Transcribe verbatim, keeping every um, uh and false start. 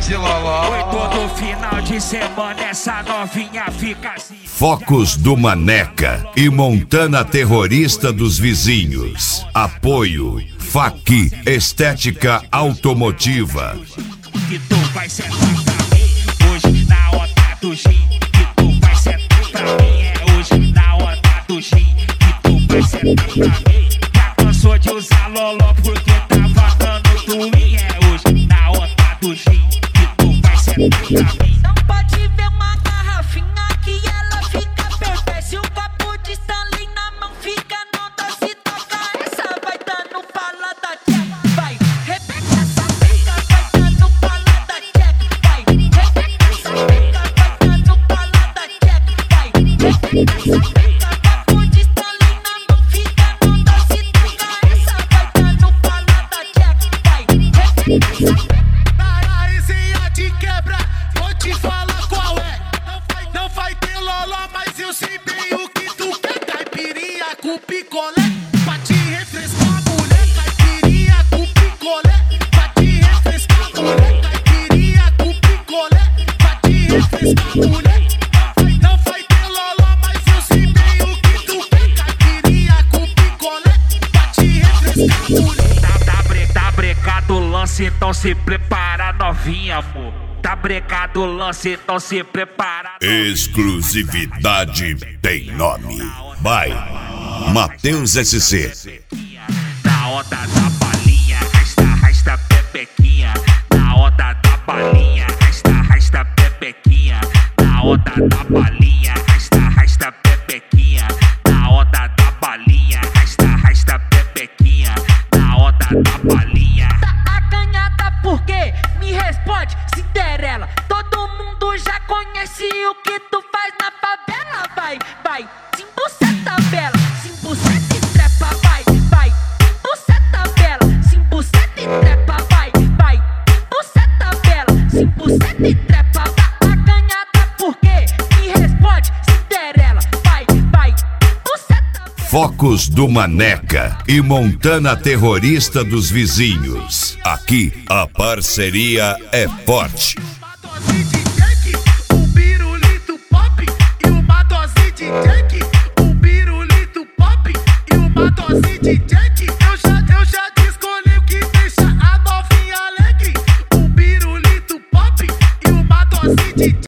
de loló. Foi todo final de semana essa novinha fica assim. Focos do Maneca e Montana Terrorista dos Vizinhos. Apoio Faqui Estética Automotiva. Que tu vai sentar pra mim hoje na onda do gin. Que tu vai sentar pra mim é hoje na onda do gin. Que tu vai sentar pra mim. Já cansou de usar loló porque tava dando twin. É hoje na onda do gin. Que tu vai sentar pra mim. Não pode ver uma garrafinha que ela fica perfeita. Se o copo de Stanley na mão fica não dá se toca. Essa vai dando bala da tcheca. Vai, repete essa pica, vai dando bala da tcheca. Vai, repete essa pica, vai dando bala da tcheca. Vai, repete essa pica, copo de Stanley na mão fica não dá se toca. Essa vai dando bala da tcheca. Vai, repete essa pica. De quebra, vou te falar qual é. Não vai, não vai ter loló, mas eu sei bem o que tu quer. Caipirinha com picolé, pra te refrescar, mulher. Caipirinha com picolé, pra te refrescar, mulher. Caipirinha com picolé, pra te refrescar, mulher. Não vai ter loló, mas eu sei bem o que tu quer. Caipirinha com picolé, pra te refrescar, mulher. Tá, tá, bre, tá brecado o lance, então se prepara novinha, amor. Tá brecado o lance, então se prepara. Exclusividade tem nome. Vai, Matheus S C. Na onda da balinha, rasta, rasta, pepequinha. Na onda da balinha, rasta, rasta, pepequinha. Na onda da balinha, rasta, rasta, pepequinha. Na onda da balinha, rasta, rasta, pepequinha. Na onda da balinha. Tá acanhada por quê? Me responde, Cinderela. Todo mundo já conhece o que tu faz na favela. Vai, vai, simbuceta bela. Simbuceta e trepa, vai, vai. Simbuceta bela. Simbuceta e trepa, vai, vai. Simbuceta bela. Simbuceta e trepa. Tá acanhada por quê? Me responde, Cinderela. Vai, vai, simbuceta bela. Focos do Maneca e Montana Terrorista dos Vizinhos. Aqui a parceria é forte.